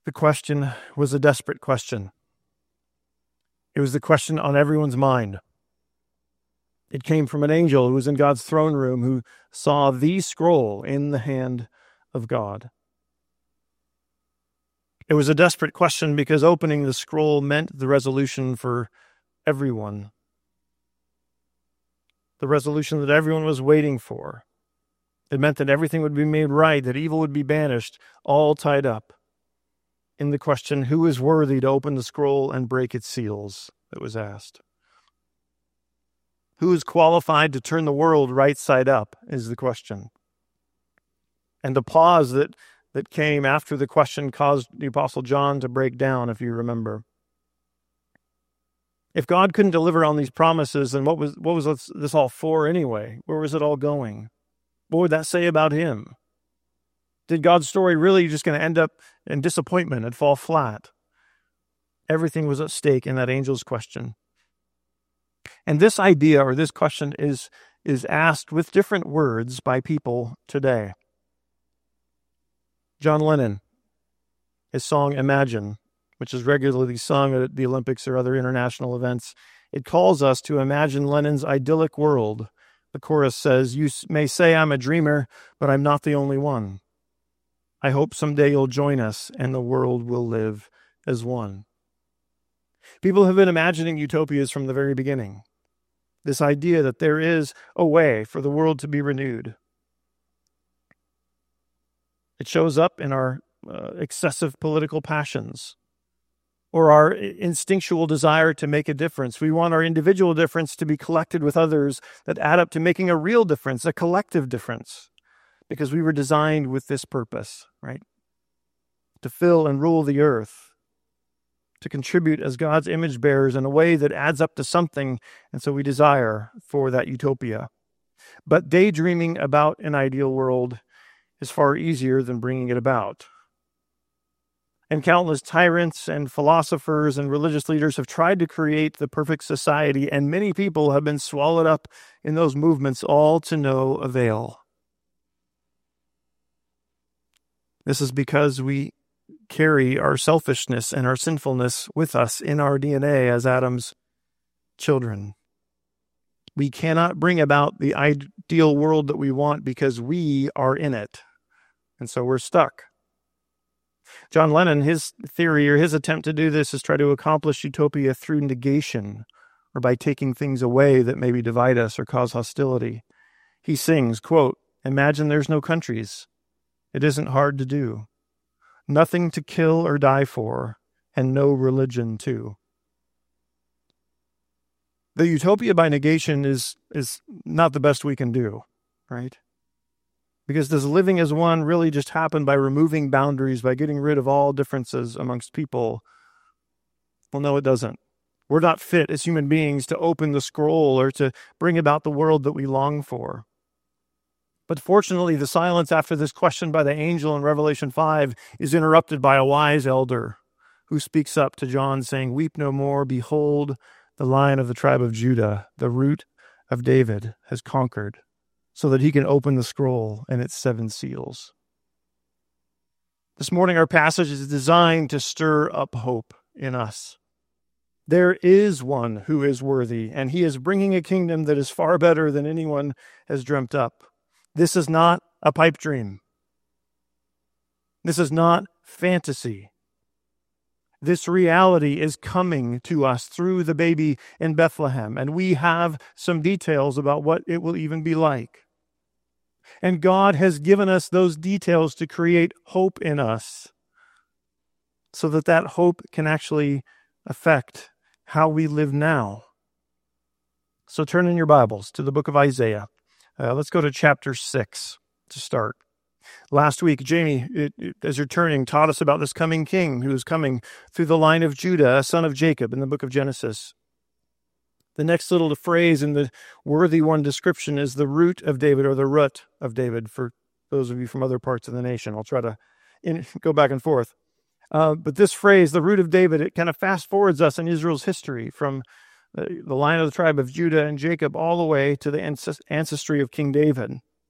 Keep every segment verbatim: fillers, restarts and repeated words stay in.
The question was a desperate question. It was the question on everyone's mind. It came from an angel who was in God's throne room, who saw the scroll in the hand of God. It was a desperate question because opening the scroll meant the resolution for everyone. The resolution that everyone was waiting for. It meant that everything would be made right, that evil would be banished, all tied up in the question, who is worthy to open the scroll and break its seals, that was asked. Who is qualified to turn the world right side up is the question. And the pause that, that came after the question caused the Apostle John to break down, if you remember. If God couldn't deliver on these promises, then what was what was this all for anyway? Where was it all going? What would that say about him? Did God's story really just going to end up in disappointment and fall flat? Everything was at stake in that angel's question. And this idea or this question is, is asked with different words by people today. John Lennon, his song Imagine, which is regularly sung at the Olympics or other international events, it calls us to imagine Lennon's idyllic world. The chorus says, "You may say I'm a dreamer, but I'm not the only one. I hope someday you'll join us and the world will live as one." People have been imagining utopias from the very beginning. This idea that there is a way for the world to be renewed. It shows up in our uh, excessive political passions or our instinctual desire to make a difference. We want our individual difference to be collected with others that add up to making a real difference, a collective difference, because we were designed with this purpose, right? To fill and rule the earth, to contribute as God's image bearers in a way that adds up to something, and so we desire for that utopia. But daydreaming about an ideal world is far easier than bringing it about. And countless tyrants and philosophers and religious leaders have tried to create the perfect society, and many people have been swallowed up in those movements, all to no avail. This is because we carry our selfishness and our sinfulness with us in our D N A as Adam's children. We cannot bring about the ideal world that we want because we are in it. And so we're stuck. John Lennon, his theory or his attempt to do this is try to accomplish utopia through negation or by taking things away that maybe divide us or cause hostility. He sings, quote, "Imagine there's no countries. It isn't hard to do. Nothing to kill or die for, and no religion too." The utopia by negation is, is not the best we can do, right? Because does living as one really just happen by removing boundaries, by getting rid of all differences amongst people? Well, no, it doesn't. We're not fit as human beings to open the scroll or to bring about the world that we long for. But fortunately, the silence after this question by the angel in Revelation five is interrupted by a wise elder who speaks up to John saying, "Weep no more. Behold, the Lion of the tribe of Judah, the root of David, has conquered, so that he can open the scroll and its seven seals." This morning, our passage is designed to stir up hope in us. There is one who is worthy, and he is bringing a kingdom that is far better than anyone has dreamt up. This is not a pipe dream. This is not fantasy. This reality is coming to us through the baby in Bethlehem, and we have some details about what it will even be like. And God has given us those details to create hope in us so that that hope can actually affect how we live now. So turn in your Bibles to the book of Isaiah. Uh, let's go to chapter six to start. Last week, Jamie, it, it, as you're turning, taught us about this coming king who is coming through the line of Judah, a son of Jacob, in the book of Genesis. The next little phrase in the worthy one description is the root of David, or the root of David, for those of you from other parts of the nation. I'll try to in, go back and forth. Uh, but this phrase, the root of David, it kind of fast forwards us in Israel's history from the, the line of the tribe of Judah and Jacob all the way to the ancestry of King David.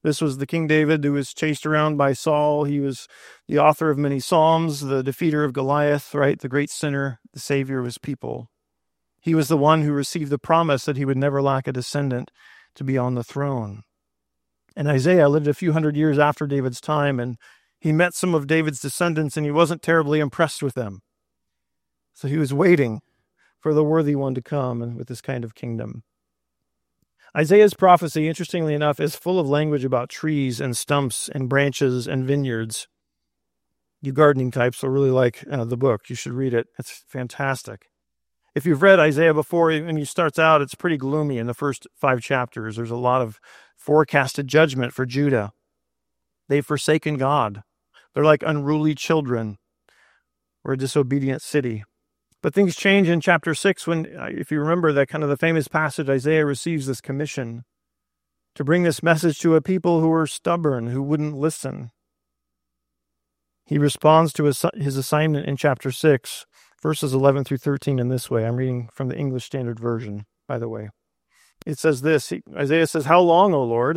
This was the King David who was chased around by Saul. He was the author of many Psalms, the defeater of Goliath, right? The great sinner, the savior of his people. He was the one who received the promise that he would never lack a descendant to be on the throne. And Isaiah lived a few hundred years after David's time, and he met some of David's descendants, and he wasn't terribly impressed with them. So he was waiting for the worthy one to come and with this kind of kingdom. Isaiah's prophecy, interestingly enough, is full of language about trees and stumps and branches and vineyards. You gardening types will really like uh, the book. You should read it. It's fantastic. If you've read Isaiah before, when he starts out, it's pretty gloomy in the first five chapters. There's a lot of forecasted judgment for Judah. They've forsaken God. They're like unruly children or a disobedient city. But things change in chapter six when, if you remember that kind of the famous passage, Isaiah receives this commission to bring this message to a people who were stubborn, who wouldn't listen. He responds to his, his assignment in chapter six, verses eleven through thirteen in this way. I'm reading from the English Standard Version, by the way. It says this, he, Isaiah says, "How long, O Lord?"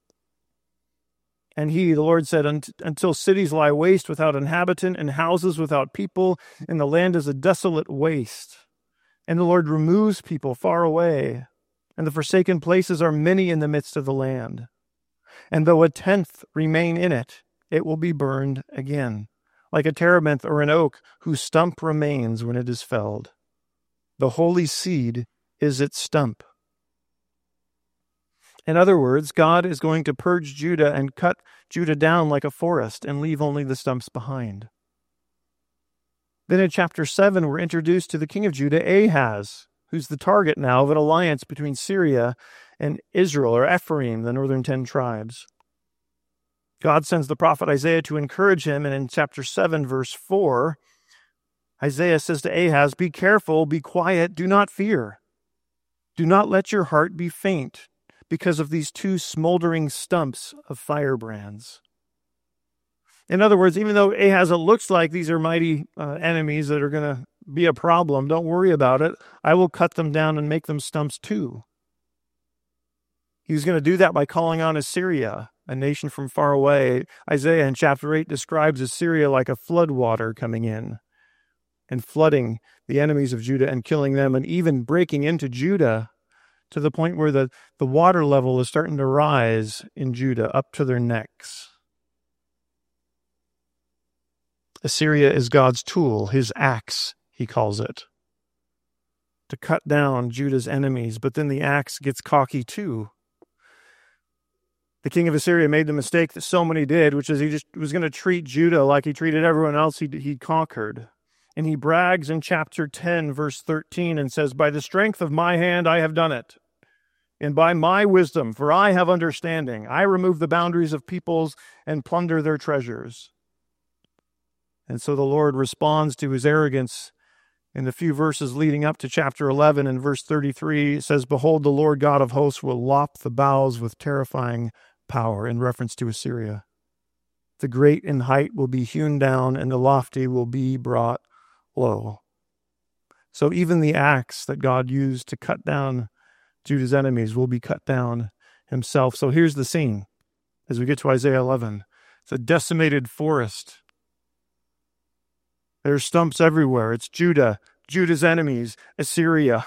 And he, the Lord, said, "Until cities lie waste without inhabitant and houses without people, and the land is a desolate waste. And the Lord removes people far away, and the forsaken places are many in the midst of the land. And though a tenth remain in it, it will be burned again, like a terebinth or an oak whose stump remains when it is felled. The holy seed is its stump." In other words, God is going to purge Judah and cut Judah down like a forest and leave only the stumps behind. Then in chapter seven, we're introduced to the king of Judah, Ahaz, who's the target now of an alliance between Syria and Israel, or Ephraim, the northern ten tribes. God sends the prophet Isaiah to encourage him, and in chapter seven, verse four, Isaiah says to Ahaz, "Be careful, be quiet, do not fear. Do not let your heart be faint because of these two smoldering stumps of firebrands." In other words, even though Ahaz, it looks like these are mighty uh, enemies that are going to be a problem, don't worry about it. I will cut them down and make them stumps too. He was going to do that by calling on Assyria, a nation from far away. Isaiah in chapter eight describes Assyria like a floodwater coming in and flooding the enemies of Judah and killing them, and even breaking into Judah to the point where the, the water level is starting to rise in Judah up to their necks. Assyria is God's tool, his axe, he calls it, to cut down Judah's enemies. But then the axe gets cocky too. The king of Assyria made the mistake that so many did, which is he just was going to treat Judah like he treated everyone else he he conquered. And he brags in chapter ten, verse thirteen, and says, "By the strength of my hand I have done it, and by my wisdom, for I have understanding. I remove the boundaries of peoples and plunder their treasures." And so the Lord responds to his arrogance in the few verses leading up to chapter eleven. In verse thirty-three, it says, "Behold, the Lord God of hosts will lop the boughs with terrifying power," in reference to Assyria. "The great in height will be hewn down, and the lofty will be brought low." So even the axe that God used to cut down Judah's enemies will be cut down himself. So here's the scene as we get to Isaiah eleven. It's a decimated forest. There's stumps everywhere. It's Judah, Judah's enemies, Assyria.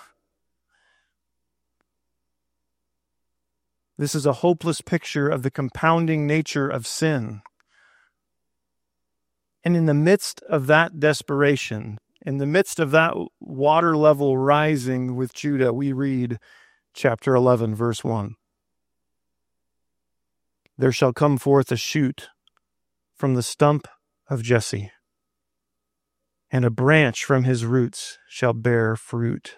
This is a hopeless picture of the compounding nature of sin. And in the midst of that desperation, in the midst of that water level rising with Judah, we read chapter eleven, verse one. "There shall come forth a shoot from the stump of Jesse, and a branch from his roots shall bear fruit."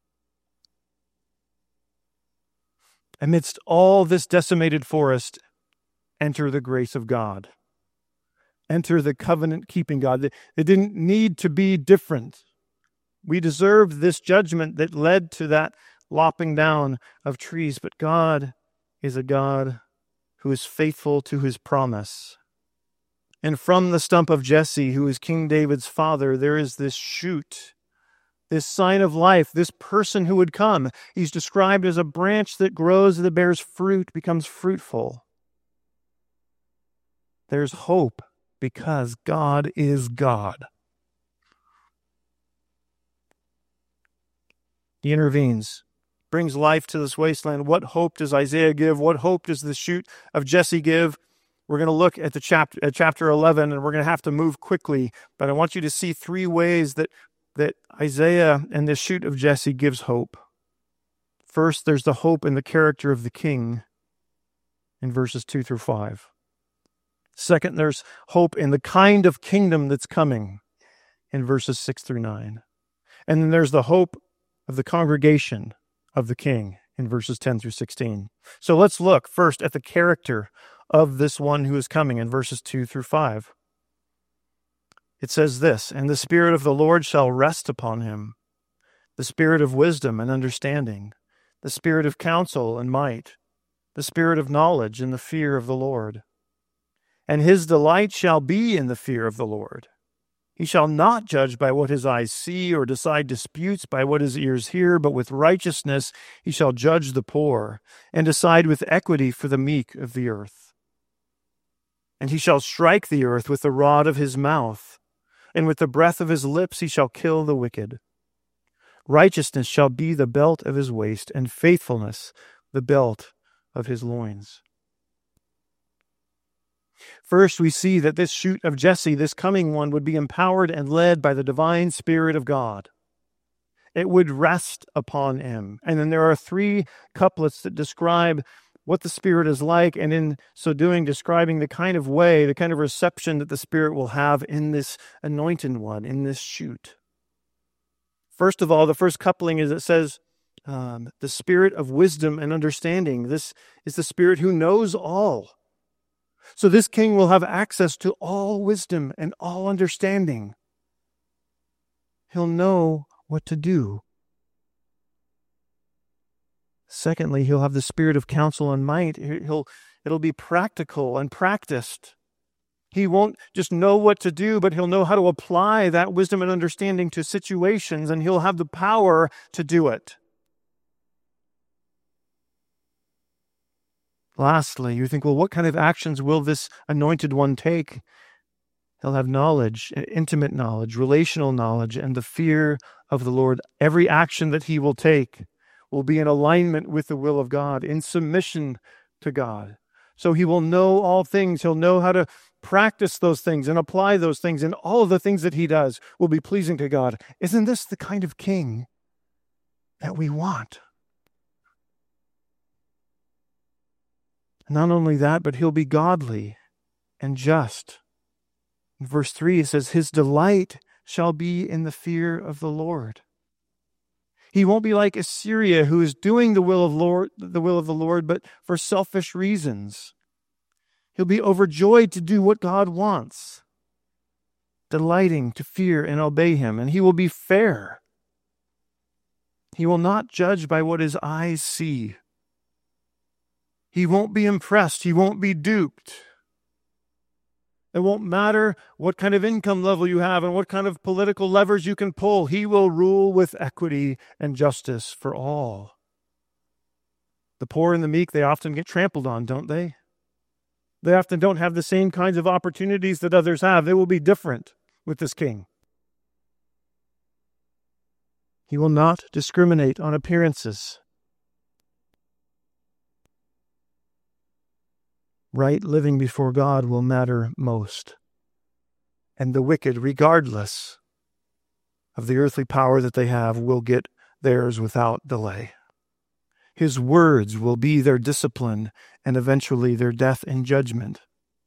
Amidst all this decimated forest, enter the grace of God. Enter the covenant-keeping God. It didn't need to be different. We deserved this judgment that led to that lopping down of trees, but God is a God who is faithful to his promise. And from the stump of Jesse, who is King David's father, there is this shoot, this sign of life, this person who would come. He's described as a branch that grows, that bears fruit, becomes fruitful. There's hope because God is God. He intervenes, brings life to this wasteland. What hope does Isaiah give? What hope does the shoot of Jesse give? We're going to look at the chapter, at chapter eleven, and we're going to have to move quickly. But I want you to see three ways that, that Isaiah and the shoot of Jesse gives hope. First, there's the hope in the character of the king in verses two through five. Second, there's hope in the kind of kingdom that's coming in verses six through nine. And then there's the hope of the congregation of the king in verses ten through sixteen. So let's look first at the character of this one who is coming in verses two through five. It says this, "And the Spirit of the Lord shall rest upon him, the Spirit of wisdom and understanding, the Spirit of counsel and might, the Spirit of knowledge and the fear of the Lord. And his delight shall be in the fear of the Lord. He shall not judge by what his eyes see, or decide disputes by what his ears hear, but with righteousness he shall judge the poor, and decide with equity for the meek of the earth. And he shall strike the earth with the rod of his mouth, and with the breath of his lips he shall kill the wicked. Righteousness shall be the belt of his waist, and faithfulness the belt of his loins." First, we see that this shoot of Jesse, this coming one, would be empowered and led by the divine Spirit of God. It would rest upon him. And then there are three couplets that describe what the Spirit is like, and in so doing, describing the kind of way, the kind of reception that the Spirit will have in this anointed one, in this shoot. First of all, the first coupling is it says, um, the Spirit of wisdom and understanding. This is the Spirit who knows all. So this king will have access to all wisdom and all understanding. He'll know what to do. Secondly, he'll have the Spirit of counsel and might. He'll, it'll be practical and practiced. He won't just know what to do, but he'll know how to apply that wisdom and understanding to situations, and he'll have the power to do it. Lastly, you think, well, what kind of actions will this anointed one take? He'll have knowledge, intimate knowledge, relational knowledge, and the fear of the Lord. Every action that he will take will be in alignment with the will of God, in submission to God. So he will know all things. He'll know how to practice those things and apply those things, and all of the things that he does will be pleasing to God. Isn't this the kind of king that we want? Not only that, but he'll be godly and just. In verse three, it says, his delight shall be in the fear of the Lord. He won't be like Assyria, who is doing the will of Lord, the will of the Lord, but for selfish reasons. He'll be overjoyed to do what God wants, delighting to fear and obey him, and he will be fair. He will not judge by what his eyes see. He won't be impressed. He won't be duped. It won't matter what kind of income level you have and what kind of political levers you can pull. He will rule with equity and justice for all. The poor and the meek, they often get trampled on, don't they? They often don't have the same kinds of opportunities that others have. They will be different with this king. He will not discriminate on appearances. Right living before God will matter most. And the wicked, regardless of the earthly power that they have, will get theirs without delay. His words will be their discipline and eventually their death and judgment.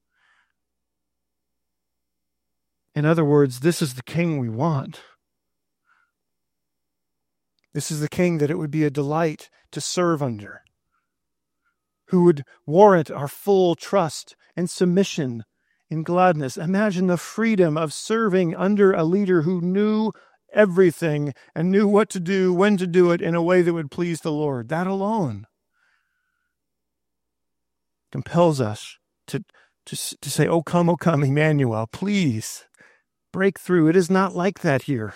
In other words, this is the king we want. This is the king that it would be a delight to serve under, who would warrant our full trust and submission in gladness. Imagine the freedom of serving under a leader who knew everything and knew what to do, when to do it in a way that would please the Lord. That alone compels us to, to, to say, oh, come, oh, come, Emmanuel, please break through. It is not like that here.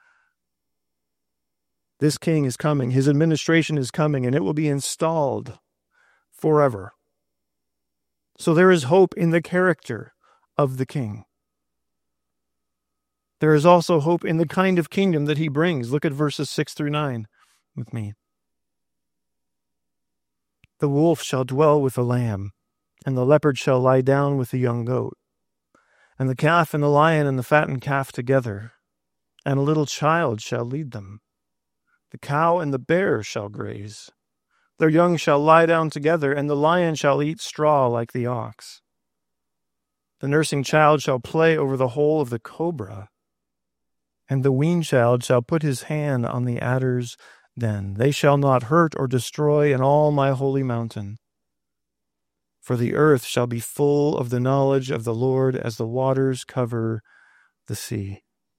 This king is coming. His administration is coming, and it will be installed forever. So there is hope in the character of the King. There is also hope in the kind of kingdom that he brings. Look at verses six through nine with me. The wolf shall dwell with the lamb, and the leopard shall lie down with the young goat, and the calf and the lion and the fattened calf together, and a little child shall lead them. The cow and the bear shall graze. Their young shall lie down together, and the lion shall eat straw like the ox. The nursing child shall play over the hole of the cobra, and the weaned child shall put his hand on the adder's den. They shall not hurt or destroy in all my holy mountain. For the earth shall be full of the knowledge of the Lord as the waters cover the sea.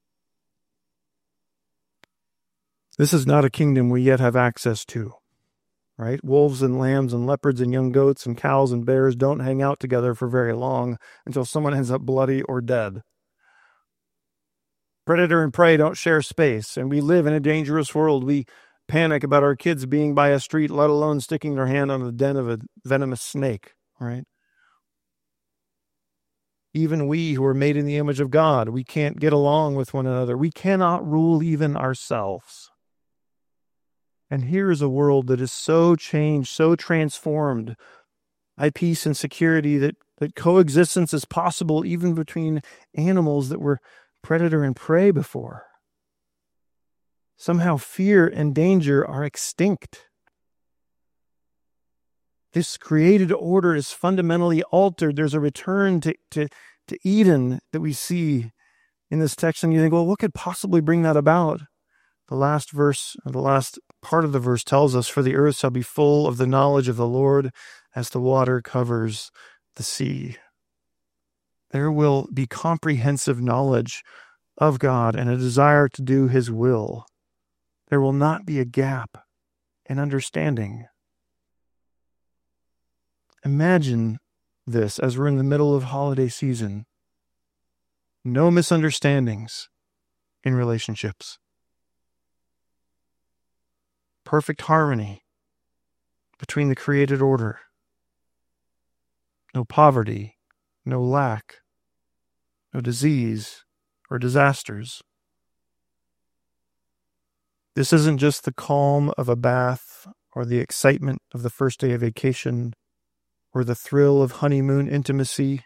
This is not a kingdom we yet have access to, right? Wolves and lambs and leopards and young goats and cows and bears don't hang out together for very long until someone ends up bloody or dead. Predator and prey don't share space, and we live in a dangerous world. We panic about our kids being by a street, let alone sticking their hand on the den of a venomous snake, right? Even we who are made in the image of God, we can't get along with one another. We cannot rule even ourselves. And here is a world that is so changed, so transformed by peace and security that, that coexistence is possible even between animals that were predator and prey before. Somehow fear and danger are extinct. This created order is fundamentally altered. There's a return to, to, to Eden that we see in this text, and you think, well, what could possibly bring that about? The last verse, or the last part of the verse tells us, for the earth shall be full of the knowledge of the Lord as the water covers the sea. There will be comprehensive knowledge of God and a desire to do his will. There will not be a gap in understanding. Imagine this as we're in the middle of holiday season. No misunderstandings in relationships. Perfect harmony between the created order. No poverty, no lack, no disease or disasters. This isn't just the calm of a bath or the excitement of the first day of vacation or the thrill of honeymoon intimacy.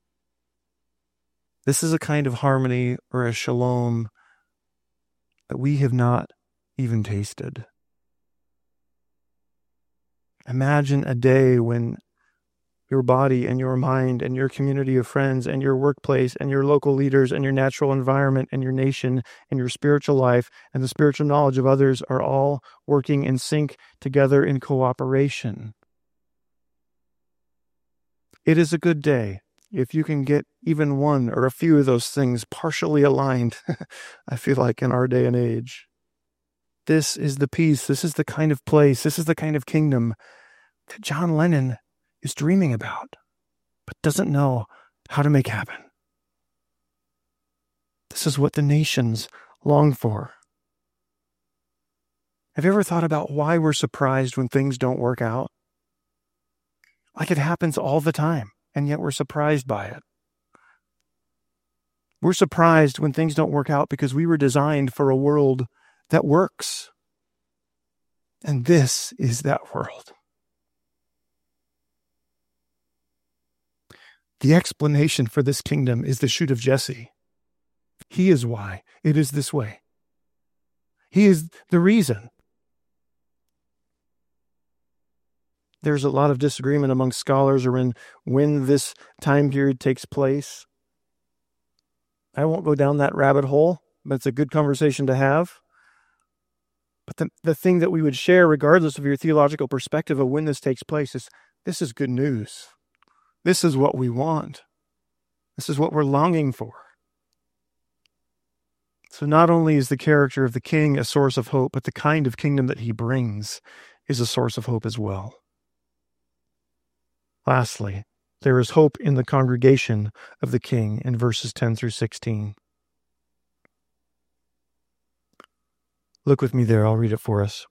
This is a kind of harmony or a shalom that we have not even tasted. Imagine a day when your body and your mind and your community of friends and your workplace and your local leaders and your natural environment and your nation and your spiritual life and the spiritual knowledge of others are all working in sync together in cooperation. It is a good day if you can get even one or a few of those things partially aligned, I feel like, in our day and age. This is the peace, this is the kind of place, this is the kind of kingdom that John Lennon is dreaming about, but doesn't know how to make happen. This is what the nations long for. Have you ever thought about why we're surprised when things don't work out? Like it happens all the time, and yet we're surprised by it. We're surprised when things don't work out because we were designed for a world that works. And this is that world. The explanation for this kingdom is the shoot of Jesse. He is why it is this way. He is the reason. There's a lot of disagreement among scholars around when this time period takes place. I won't go down that rabbit hole, but it's a good conversation to have. But the, the thing that we would share, regardless of your theological perspective of when this takes place, is this is good news. This is what we want. This is what we're longing for. So not only is the character of the king a source of hope, but the kind of kingdom that he brings is a source of hope as well. Lastly, there is hope in the congregation of the king in verses ten through sixteen. Look with me there, I'll read it for us.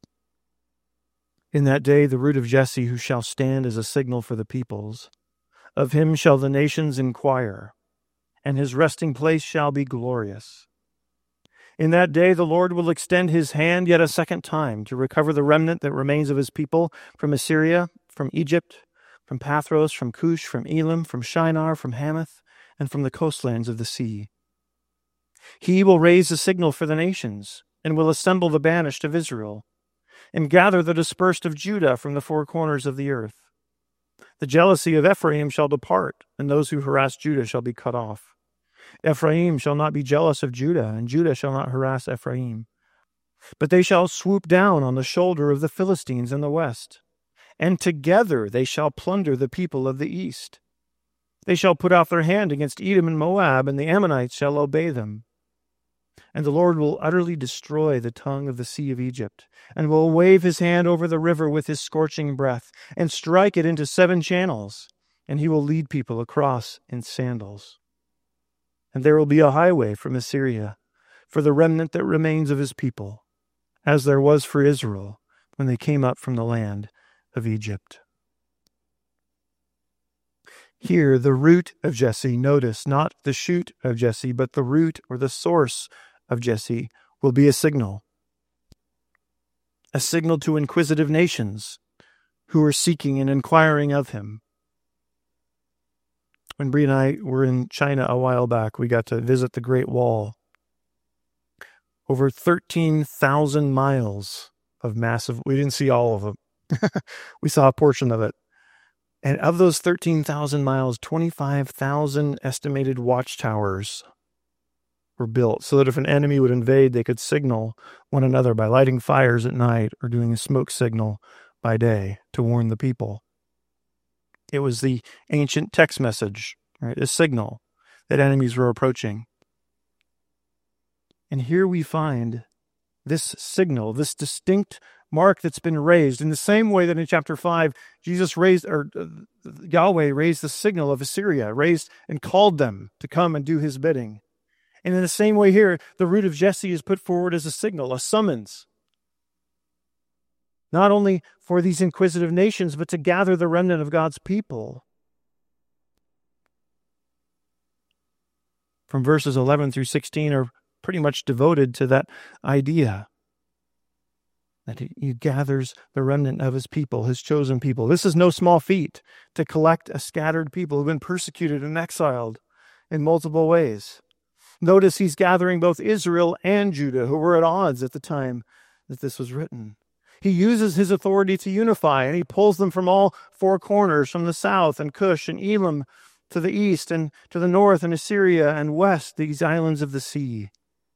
In that day, the root of Jesse, who shall stand as a signal for the peoples, Of him shall the nations inquire, and his resting place shall be glorious. In that day the Lord will extend his hand yet a second time to recover the remnant that remains of his people from Assyria, from Egypt, from Pathros, from Cush, from Elam, from Shinar, from Hamath, and from the coastlands of the sea. He will raise a signal for the nations, and will assemble the banished of Israel, and gather the dispersed of Judah from the four corners of the earth. The jealousy of Ephraim shall depart, and those who harass Judah shall be cut off. Ephraim shall not be jealous of Judah, and Judah shall not harass Ephraim. But they shall swoop down on the shoulder of the Philistines in the west, and together they shall plunder the people of the east. They shall put out their hand against Edom and Moab, and the Ammonites shall obey them. And the Lord will utterly destroy the tongue of the sea of Egypt, and will wave his hand over the river with his scorching breath, and strike it into seven channels, and he will lead people across in sandals. And there will be a highway from Assyria for the remnant that remains of his people, as there was for Israel when they came up from the land of Egypt. Here, the root of Jesse, notice, not the shoot of Jesse, but the root or the source of Jesse will be a signal. A signal to inquisitive nations who are seeking and inquiring of him. When Bree and I were in China a while back, we got to visit the Great Wall. Over thirteen thousand miles of massive, we didn't see all of them. We saw a portion of it. And of those thirteen thousand miles, twenty-five thousand estimated watchtowers were built so that if an enemy would invade, they could signal one another by lighting fires at night or doing a smoke signal by day to warn the people. It was the ancient text message, right? A signal that enemies were approaching. And here we find this signal, this distinct mark that's been raised in the same way that in chapter five, Jesus raised, or uh, Yahweh raised the signal of Assyria, raised and called them to come and do his bidding. And in the same way here, the root of Jesse is put forward as a signal, a summons. Not only for these inquisitive nations, but to gather the remnant of God's people. From verses eleven through sixteen are pretty much devoted to that idea. That he gathers the remnant of his people, his chosen people. This is no small feat to collect a scattered people who've been persecuted and exiled in multiple ways. Notice he's gathering both Israel and Judah, who were at odds at the time that this was written. He uses his authority to unify, and he pulls them from all four corners, from the south and Cush and Elam to the east and to the north and Assyria and west, these islands of the sea.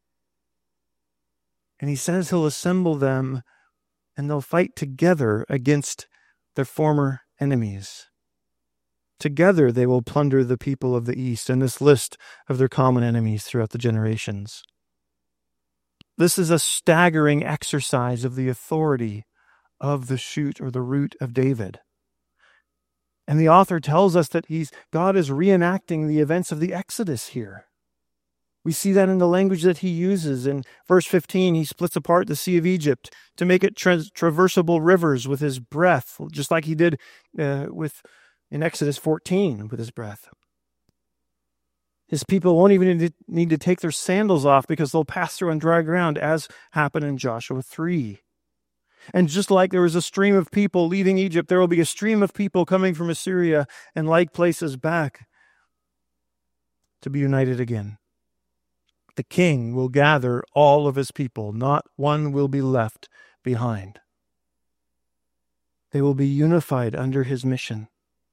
And he says he'll assemble them and they'll fight together against their former enemies. Together they will plunder the people of the east, and this list of their common enemies throughout the generations. This is a staggering exercise of the authority of the shoot or the root of David. And the author tells us that he's God is reenacting the events of the Exodus here. We see that in the language that he uses. In verse fifteen, he splits apart the Sea of Egypt to make it tra- traversable rivers with his breath, just like he did uh, with in Exodus fourteen with his breath. His people won't even need to take their sandals off because they'll pass through on dry ground, as happened in Joshua three. And just like there was a stream of people leaving Egypt, there will be a stream of people coming from Assyria and like places back to be united again. The king will gather all of his people. Not one will be left behind. They will be unified under his mission.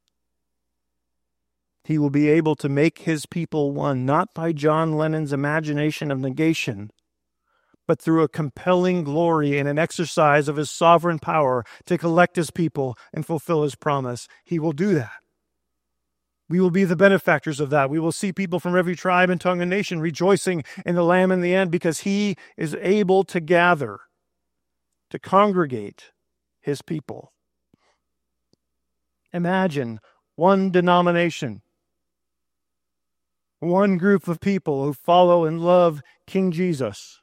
He will be able to make his people one, not by John Lennon's imagination of negation, but through a compelling glory and an exercise of his sovereign power to collect his people and fulfill his promise. He will do that. We will be the benefactors of that. We will see people from every tribe and tongue and nation rejoicing in the Lamb in the end because he is able to gather, to congregate his people. Imagine one denomination, one group of people who follow and love King Jesus.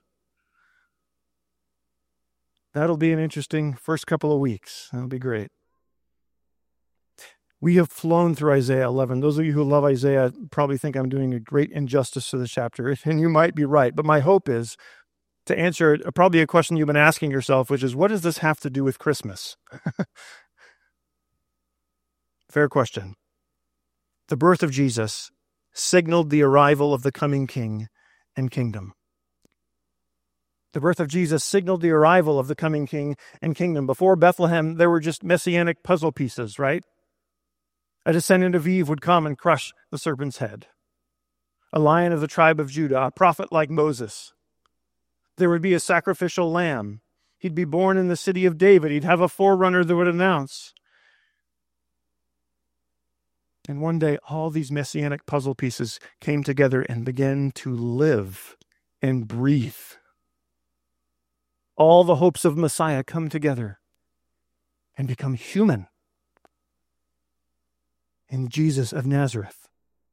That'll be an interesting first couple of weeks. That'll be great. We have flown through Isaiah eleven. Those of you who love Isaiah probably think I'm doing a great injustice to the chapter, and you might be right. But my hope is to answer probably a question you've been asking yourself, which is, what does this have to do with Christmas? Fair question. The birth of Jesus signaled the arrival of the coming king and kingdom. The birth of Jesus signaled the arrival of the coming king and kingdom. Before Bethlehem, there were just messianic puzzle pieces, right? A descendant of Eve would come and crush the serpent's head. A lion of the tribe of Judah, a prophet like Moses. There would be a sacrificial lamb. He'd be born in the city of David. He'd have a forerunner that would announce. And one day, all these messianic puzzle pieces came together and began to live and breathe. All the hopes of Messiah come together and become human in Jesus of Nazareth.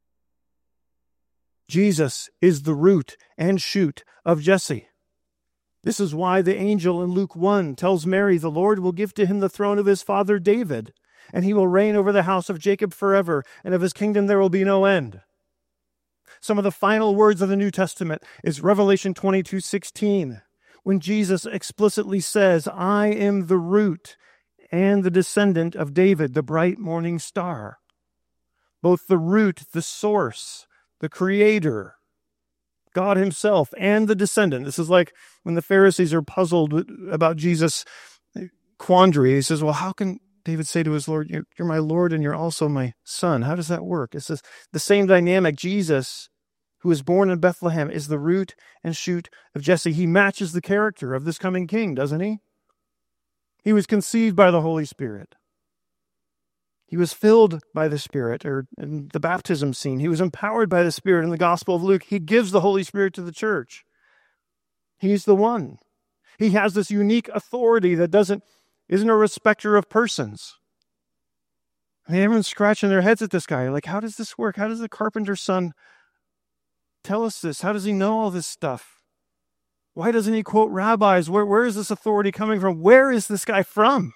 Jesus is the root and shoot of Jesse. This is why the angel in Luke one tells Mary, the Lord will give to him the throne of his father David, and he will reign over the house of Jacob forever, and of his kingdom there will be no end. Some of the final words of the New Testament is Revelation twenty-two sixteen, when Jesus explicitly says, I am the root and the descendant of David, the bright morning star. Both the root, the source, the creator, God himself, and the descendant. This is like when the Pharisees are puzzled about Jesus' quandary. He says, well, how can David say to his Lord, you're my Lord and you're also my son? How does that work? It's this, the same dynamic. Jesus, who was born in Bethlehem, is the root and shoot of Jesse. He matches the character of this coming king, doesn't he? He was conceived by the Holy Spirit. He was filled by the Spirit, or in the baptism scene. He was empowered by the Spirit in the Gospel of Luke. He gives the Holy Spirit to the church. He's the one. He has this unique authority that doesn't isn't a respecter of persons. I mean, everyone's scratching their heads at this guy. Like, how does this work? How does the carpenter's son tell us this? How does he know all this stuff? Why doesn't he quote rabbis? Where, where is this authority coming from? Where is this guy from?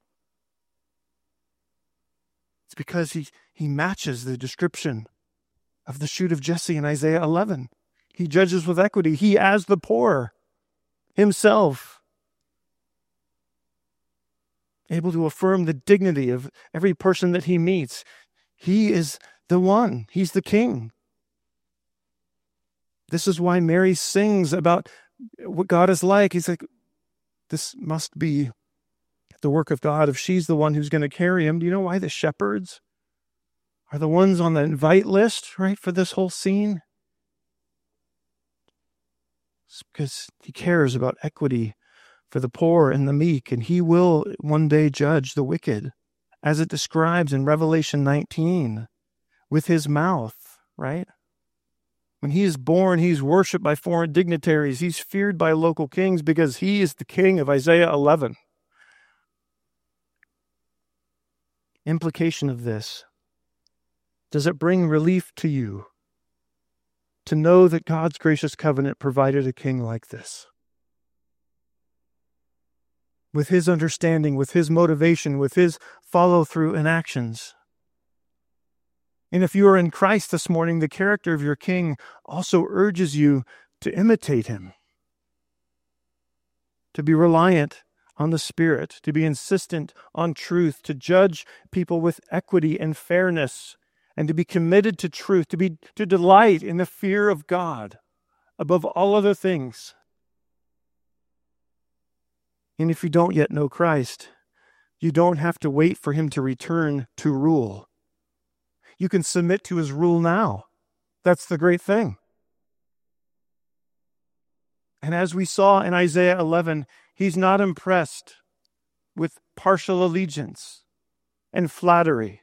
It's because he, he matches the description of the shoot of Jesse in Isaiah eleven. He judges with equity. He, as the poor, himself, able to affirm the dignity of every person that he meets. He is the one. He's the king. This is why Mary sings about what God is like. He's like, this must be the work of God if she's the one who's going to carry him. Do you know why the shepherds are the ones on the invite list, right, for this whole scene? It's because he cares about equity for the poor and the meek, and he will one day judge the wicked, as it describes in Revelation nineteen, with his mouth, right? When he is born, he's worshipped by foreign dignitaries. He's feared by local kings because he is the king of Isaiah eleven. Implication of this: does it bring relief to you to know that God's gracious covenant provided a king like this? With his understanding, with his motivation, with his follow-through and actions. And if you are in Christ this morning, the character of your king also urges you to imitate him, to be reliant on the Spirit, to be insistent on truth, to judge people with equity and fairness, and to be committed to truth, to be to delight in the fear of God above all other things. And if you don't yet know Christ, you don't have to wait for him to return to rule. You can submit to his rule now. That's the great thing. And as we saw in Isaiah eleven, he's not impressed with partial allegiance and flattery.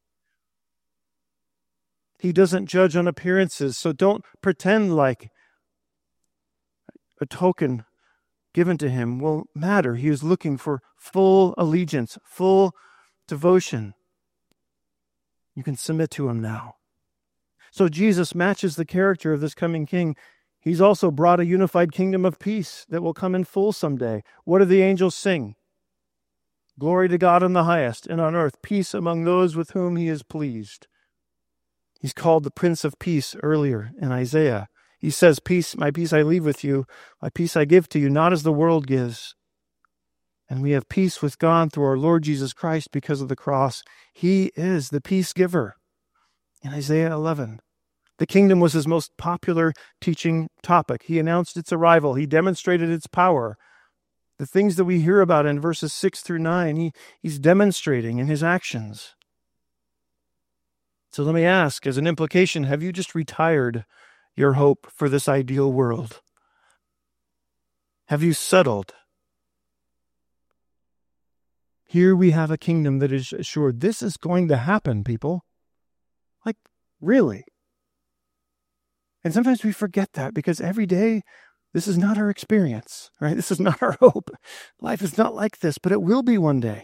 He doesn't judge on appearances, so don't pretend like a token given to him will matter. He is looking for full allegiance, full devotion. You can submit to him now. So Jesus matches the character of this coming king. He's also brought a unified kingdom of peace that will come in full someday. What do the angels sing? Glory to God in the highest, and on earth peace among those with whom he is pleased. He's called the Prince of Peace earlier in Isaiah. He says, "Peace, my peace I leave with you, my peace I give to you, not as the world gives." And we have peace with God through our Lord Jesus Christ because of the cross. He is the peace giver. In Isaiah eleven, the kingdom was his most popular teaching topic. He announced its arrival. He demonstrated its power. The things that we hear about in verses six through nine, he, he's demonstrating in his actions. So let me ask, as an implication, have you just retired your hope for this ideal world? Have you settled? Here we have a kingdom that is assured. This is going to happen, people. Like, really. And sometimes we forget that because every day, this is not our experience, right? This is not our hope. Life is not like this, but it will be one day.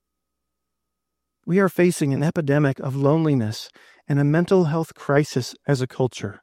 We are facing an epidemic of loneliness and a mental health crisis as a culture.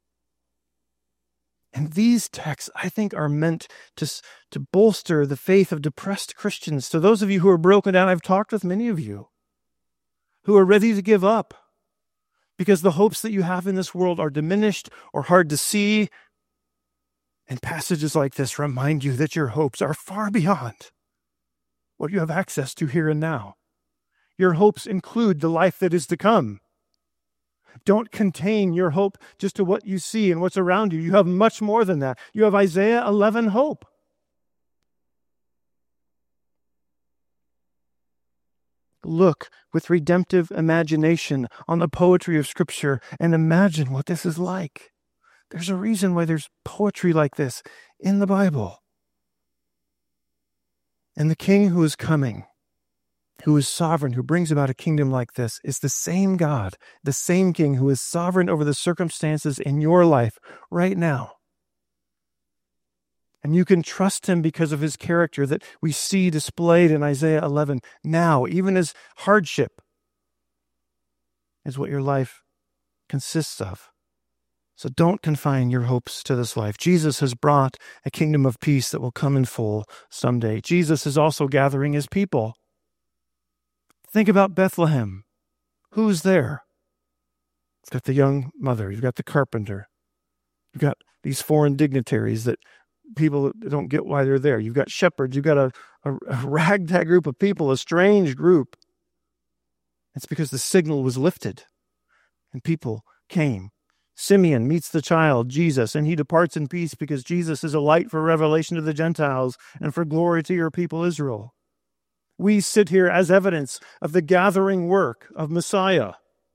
And these texts, I think, are meant to, to bolster the faith of depressed Christians. To those of you who are broken down, I've talked with many of you who are ready to give up because the hopes that you have in this world are diminished or hard to see. And passages like this remind you that your hopes are far beyond what you have access to here and now. Your hopes include the life that is to come. Don't contain your hope just to what you see and what's around you. You have much more than that. You have Isaiah eleven hope. Look with redemptive imagination on the poetry of Scripture and imagine what this is like. There's a reason why there's poetry like this in the Bible. And the King who is coming, who is sovereign, who brings about a kingdom like this, is the same God, the same King who is sovereign over the circumstances in your life right now. And you can trust him because of his character that we see displayed in Isaiah eleven now, even as hardship is what your life consists of. So don't confine your hopes to this life. Jesus has brought a kingdom of peace that will come in full someday. Jesus is also gathering his people. Think about Bethlehem. Who's there? You've got the young mother. You've got the carpenter. You've got these foreign dignitaries that people don't get why they're there. You've got shepherds. You've got a, a, a ragtag group of people, a strange group. It's because the signal was lifted and people came. Simeon meets the child, Jesus, and he departs in peace because Jesus is a light for revelation to the Gentiles and for glory to your people Israel. We sit here as evidence of the gathering work of Messiah.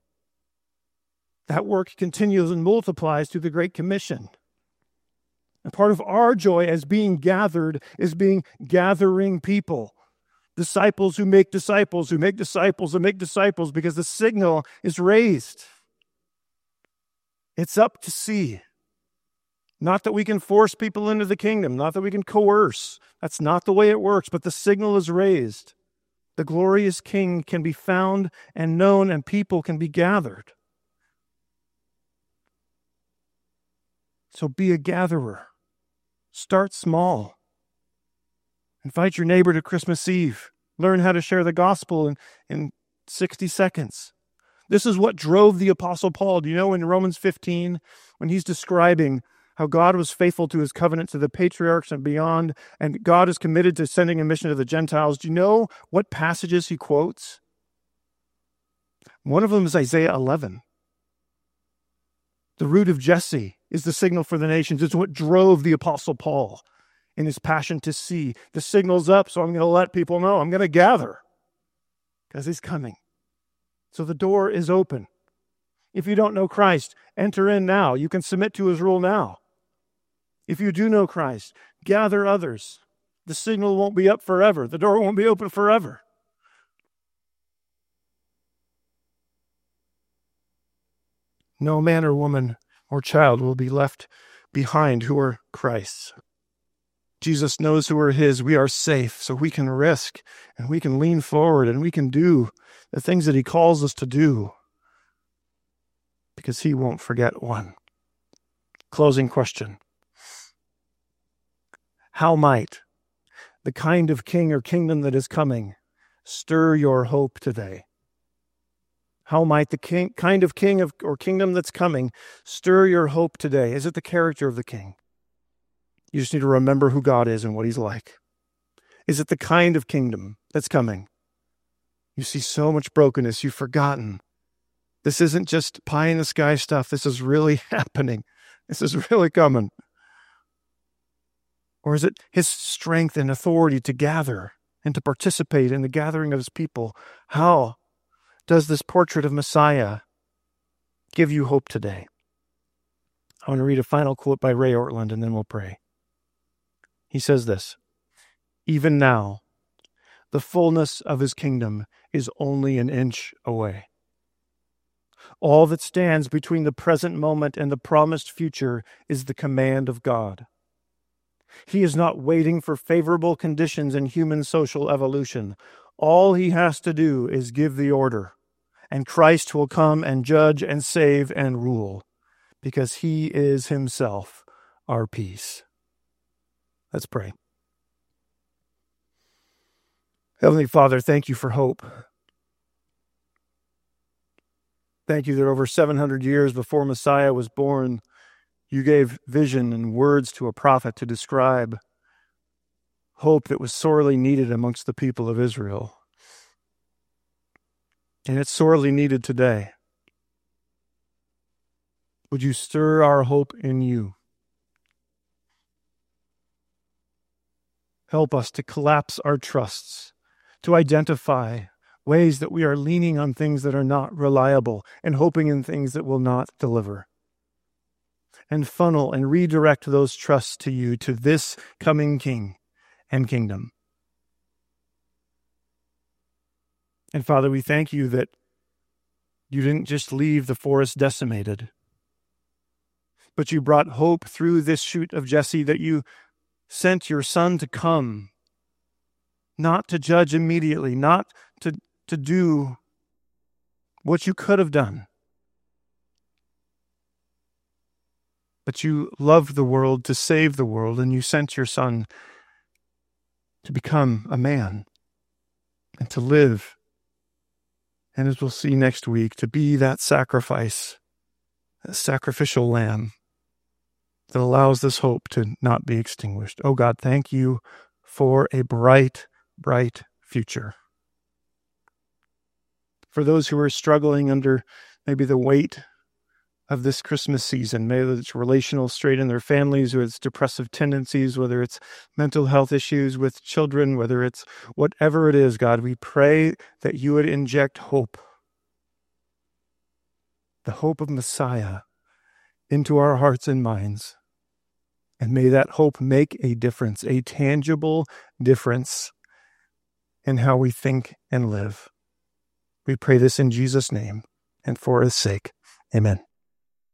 That work continues and multiplies through the Great Commission. And part of our joy as being gathered is being gathering people. Disciples who make disciples, who make disciples, who make disciples, because the signal is raised. It's up to see. Not that we can force people into the kingdom, not that we can coerce. That's not the way it works, but the signal is raised. The glorious King can be found and known, and people can be gathered. So be a gatherer. Start small. Invite your neighbor to Christmas Eve. Learn how to share the gospel in, in sixty seconds. This is what drove the Apostle Paul. Do you know in Romans fifteen, when he's describing how God was faithful to his covenant to the patriarchs and beyond, and God is committed to sending a mission to the Gentiles, do you know what passages he quotes? One of them is Isaiah eleven. The root of Jesse is the signal for the nations. It's what drove the Apostle Paul in his passion to see. The signal's up, so I'm going to let people know. I'm going to gather because he's coming. So the door is open. If you don't know Christ, enter in now. You can submit to his rule now. If you do know Christ, gather others. The signal won't be up forever. The door won't be open forever. No man or woman or child will be left behind who are Christ's. Jesus knows who are his. We are safe, so we can risk and we can lean forward and we can do the things that he calls us to do because he won't forget one. Closing question. How might the kind of king or kingdom that is coming stir your hope today? How might the king, kind of king of, or kingdom that's coming stir your hope today? Is it the character of the king? You just need to remember who God is and what he's like. Is it the kind of kingdom that's coming? You see so much brokenness, you've forgotten. This isn't just pie in the sky stuff. This is really happening. This is really coming. Or is it his strength and authority to gather and to participate in the gathering of his people? How does this portrait of Messiah give you hope today? I want to read a final quote by Ray Ortlund, and then we'll pray. He says this: "Even now, the fullness of his kingdom is only an inch away. All that stands between the present moment and the promised future is the command of God. He is not waiting for favorable conditions in human social evolution. All he has to do is give the order, and Christ will come and judge and save and rule, because he is himself our peace." Let's pray. Heavenly Father, thank you for hope. Thank you that over seven hundred years before Messiah was born, you gave vision and words to a prophet to describe hope that was sorely needed amongst the people of Israel. And it's sorely needed today. Would you stir our hope in you? Help us to collapse our trusts, to identify ways that we are leaning on things that are not reliable and hoping in things that will not deliver. And funnel and redirect those trusts to you, to this coming King and kingdom. And Father, we thank you that you didn't just leave the forest decimated, but you brought hope through this shoot of Jesse, that you sent your Son to come, not to judge immediately, not to, to do what you could have done, but you loved the world to save the world, and you sent your Son to become a man and to live, and as we'll see next week, to be that sacrifice, that sacrificial lamb that allows this hope to not be extinguished. Oh God, thank you for a bright, bright future. For those who are struggling under maybe the weight of this Christmas season, maybe it's relational strain in their families, whether it's depressive tendencies, whether it's mental health issues with children, whether it's whatever it is, God, we pray that you would inject hope, the hope of Messiah, into our hearts and minds. And may that hope make a difference, a tangible difference in how we think and live. We pray this in Jesus' name and for his sake. Amen.